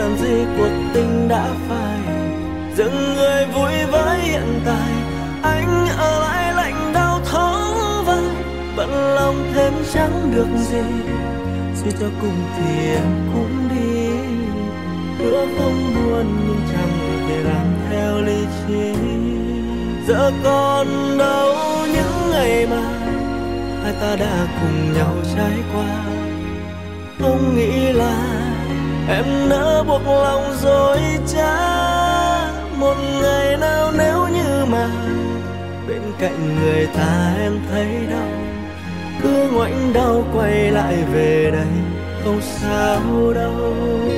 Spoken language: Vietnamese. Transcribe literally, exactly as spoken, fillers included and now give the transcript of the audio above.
làm gì cuộc tình đã phai. Dừng người vui với hiện tại, anh ở lại lạnh đau thấu vai. Bận lòng thêm chẳng được gì, suy cho cùng thì em cũng đi. Hứa không buồn nhưng chẳng thể làm theo lý trí. Giờ còn đâu những ngày mà hai ta đã cùng nhau trải qua. Không nghĩ là em nỡ buộc lòng dối trá. Một ngày nào nếu như mà bên cạnh người ta em thấy đau, cứ ngoảnh đầu quay lại về đây không sao đâu.